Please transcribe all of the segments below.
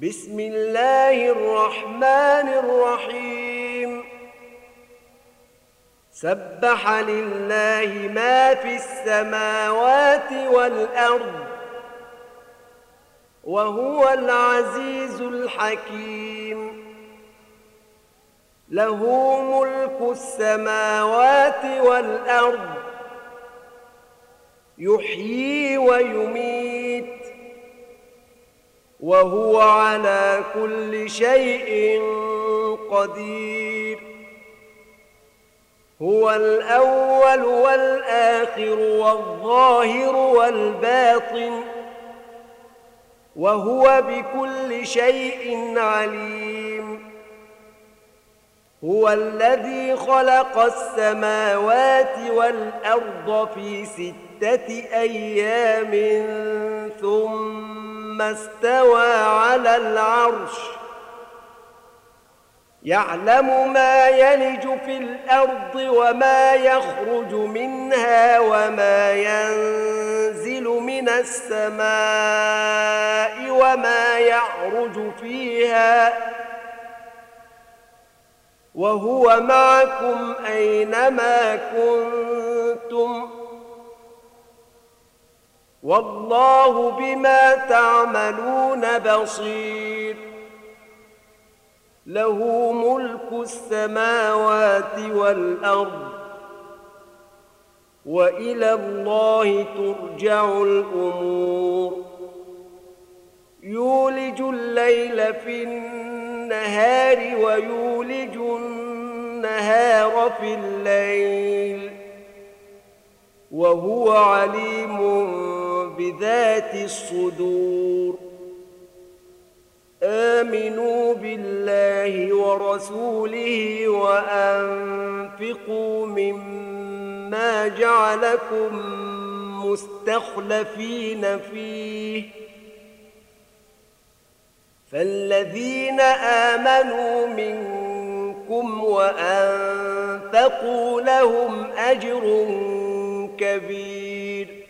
بسم الله الرحمن الرحيم سبح لله ما في السماوات والأرض وهو العزيز الحكيم له ملك السماوات والأرض يحيي ويميت وهو على كل شيء قدير هو الأول والآخر والظاهر والباطن وهو بكل شيء عليم هو الذي خلق السماوات والأرض في 6 أيام ثم استوى على العرش يعلم ما يلج في الأرض وما يخرج منها وما ينزل من السماء وما يعرج فيها وهو معكم أينما كنتم والله بما تعملون بصير له ملك السماوات والأرض وإلى الله ترجع الأمور يولج الليل في النهار ويولج النهار في الليل وهو عليم بذات الصدور آمنوا بالله ورسوله وأنفقوا مما جعلكم مستخلفين فيه فالذين آمنوا منكم وأنفقوا لهم أجر كبير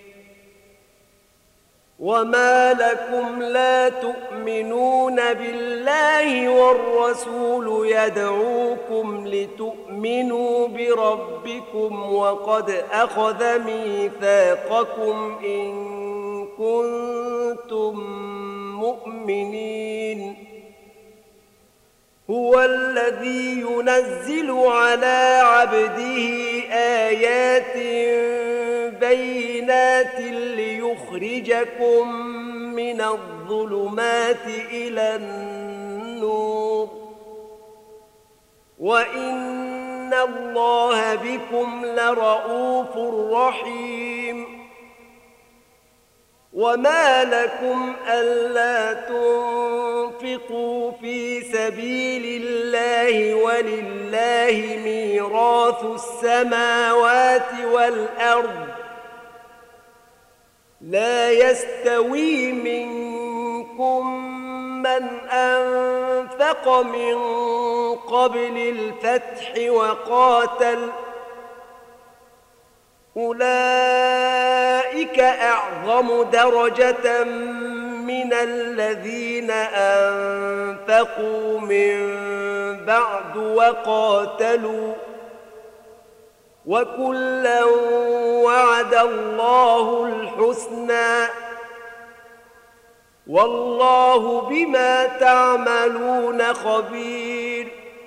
وما لكم لا تؤمنون بالله والرسول يدعوكم لتؤمنوا بربكم وقد أخذ ميثاقكم إن كنتم مؤمنين هو الذي ينزل على عبده آيات بينات ليخرجكم من الظلمات إلى النور وإن الله بكم لرءوف رحيم وما لكم ألا تنفقوا في سبيل الله ولله ميراث السماوات والأرض لا يستوي منكم من أنفق من قبل الفتح وقاتل أولئك أعظم درجة من الذين أنفقوا من بعد وقاتلوا وكلا وعد الله الحسنى والله بما تعملون خبير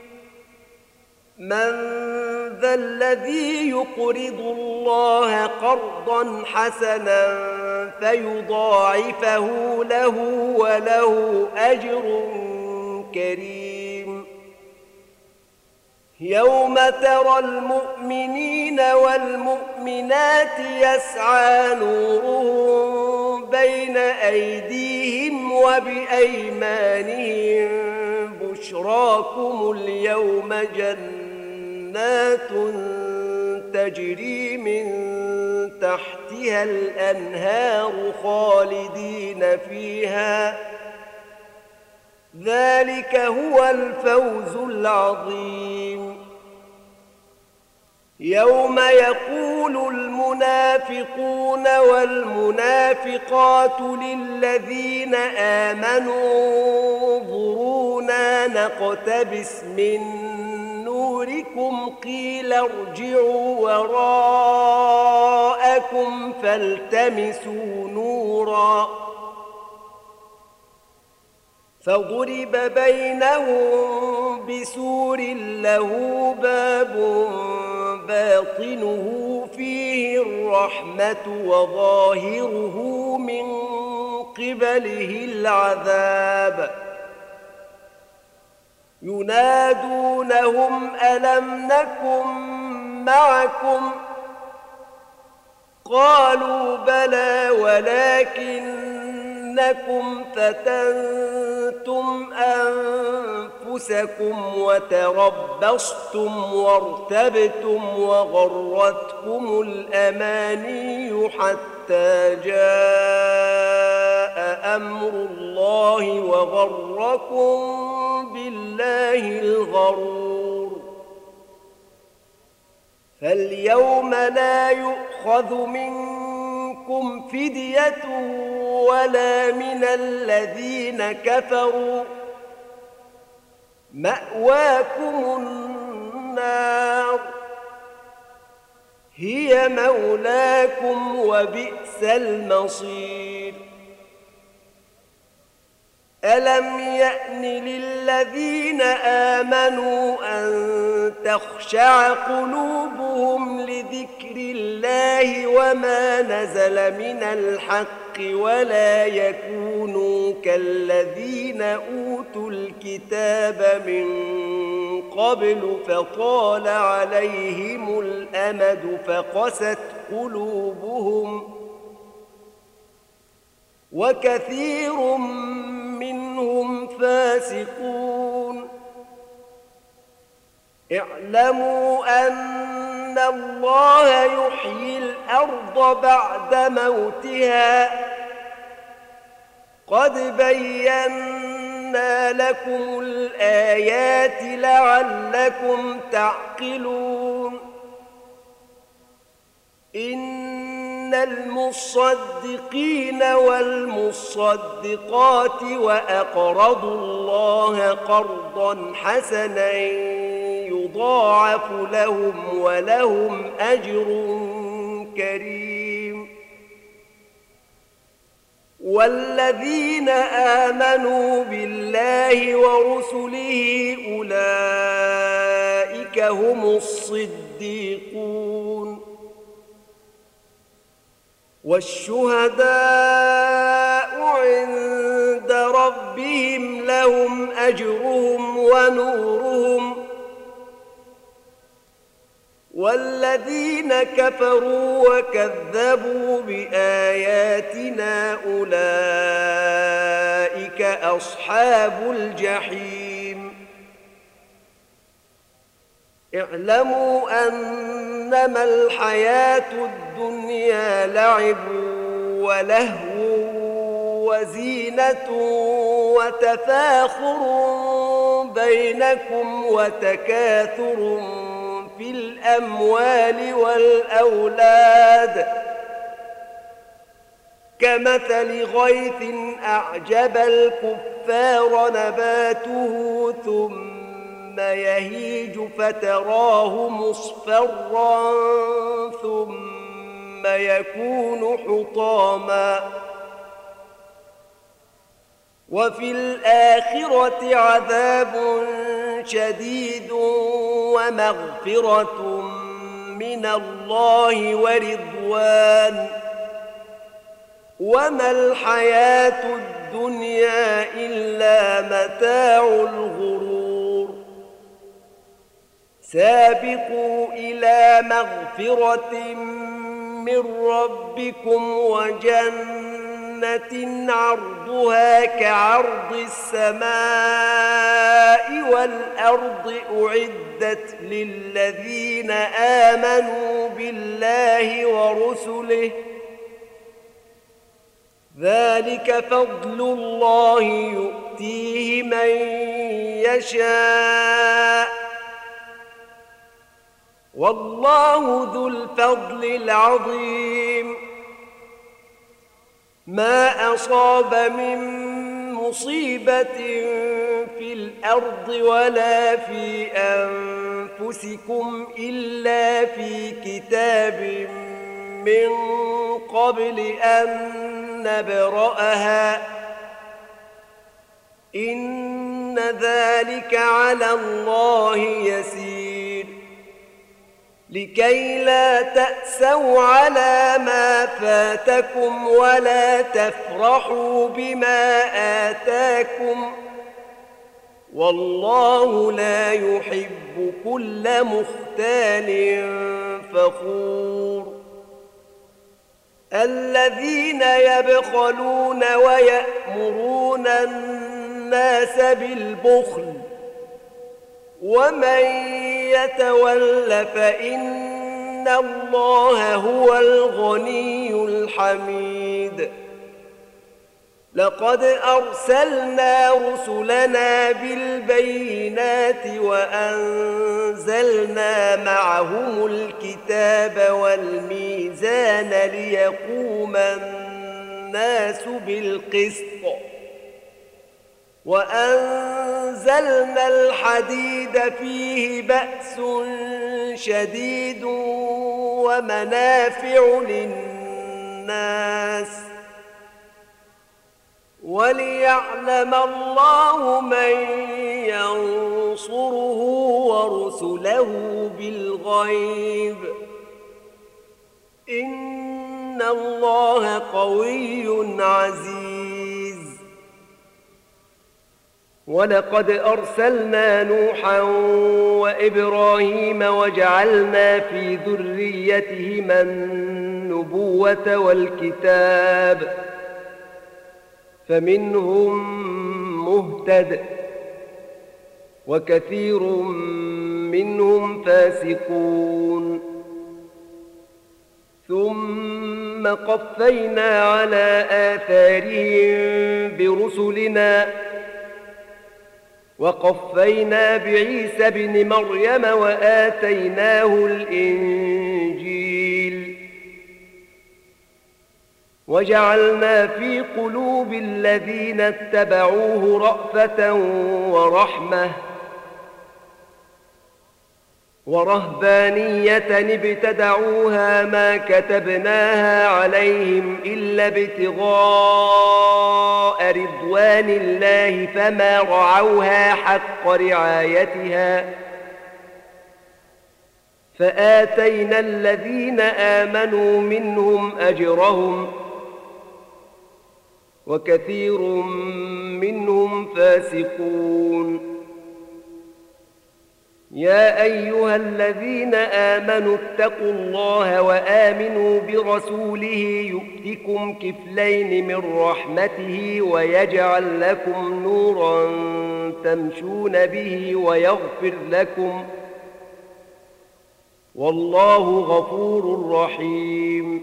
من ذا الذي يقرض الله قرضا حسنا فيضاعفه له وله أجر كريم يوم ترى المؤمنين والمؤمنات يسعى نورهم بين أيديهم وبأيمانهم بشراكم اليوم جنات تجري من تحتها الأنهار خالدين فيها ذلك هو الفوز العظيم يوم يقول المنافقون والمنافقات للذين آمنوا نقتبس من نوركم قيل ارجعوا وراءكم فالتمسوا نورا فضرب بينهم بسور له باب باطنه فيه الرحمة وظاهره من قبله العذاب ينادونهم ألم نكن معكم قالوا بلى ولكنكم فتنتم أنفسكم وتربصتم وارتبتم وغرتكم الأماني حتى جاء أمر الله وغركم بالله الغرور فاليوم لا يؤخذ منكم فدية ولا من الذين كفروا مأواكم النار هي مولاكم وبئس المصير ألم يأن للذين آمنوا أن تخشع قلوبهم لذكر الله وما نزل من الحق ولا يكونوا كالذين أوتوا الكتاب من قبل فطال عليهم الأمد فقست قلوبهم وكثير منهم فاسقون اعلموا أن الله يحيي الأرض بعد موتها قد بينا لكم الآيات لعلكم تعقلون إن المصدقين والمصدقات وأقرضوا الله قرضا حسنا يضاعف لهم ولهم أجر كريم والذين آمنوا بالله ورسله أولئك هم الصديقون والشهداء عند ربهم لهم أجرهم ونورهم والذين كفروا وكذبوا بآياتنا أولئك أصحاب الجحيم اعلموا أنما الحياة الدنيا لعب ولهو وزينة وتفاخر بينكم وتكاثر في الأموال والأولاد كمثل غيث أعجب الكفار نباته ثم يهيج فتراه مصفرا ثم يكون حطاما وفي الآخرة عذاب شديد ومغفرة من الله ورضوان وما الحياة الدنيا إلا متاع الغرور سابقوا إلى مغفرة من ربكم وجنة عرضها كعرض السماء والأرض أعدت للذين آمنوا بالله ورسله ذلك فضل الله يؤتيه من يشاء والله ذو الفضل العظيم ما أصاب من مصيبة في الأرض ولا في أنفسكم إلا في كتاب من قبل أن نبرأها إن ذلك على الله يسير لكي لا تأسوا على ما فاتكم ولا تفرحوا بما آتاكم والله لا يحب كل مختال فخور الذين يبخلون ويأمرون الناس بالبخل ومن يتول فإن الله هو الغني الحميد لقد أرسلنا رسلنا بالبينات وأنزلنا معهم الكتاب والميزان ليقوم الناس بالقسط وأنزلنا الحديد فيه بأس شديد ومنافع للناس وليعلم الله من ينصره ورسله بالغيب إن الله قوي عزيز ولقد أرسلنا نوحا وإبراهيم وجعلنا في ذريتهما النبوة والكتاب فمنهم مهتد وكثير منهم فاسقون ثم قفينا على آثارهم برسلنا وقفينا بعيسى ابن مريم وآتيناه الإنجيل وجعلنا في قلوب الذين اتبعوه رأفة ورحمة ورهبانية ابتدعوها ما كتبناها عليهم إلا ابتغاء رضوان الله فما رعوها حق رعايتها فآتينا الذين آمنوا منهم أجرهم وكثير منهم فاسقون يا أيها الذين آمنوا اتقوا الله وآمنوا برسوله يؤتكم كفلين من رحمته ويجعل لكم نورا تمشون به ويغفر لكم والله غفور رحيم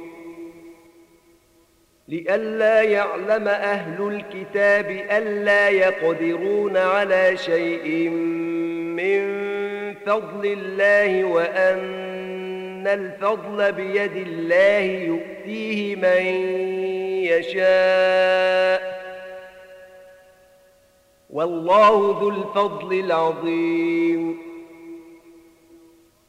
لئلا يعلم أهل الكتاب ألا يقدرون على شيء من فضل الله وأن الفضل بيد الله يؤتيه من يشاء والله ذو الفضل العظيم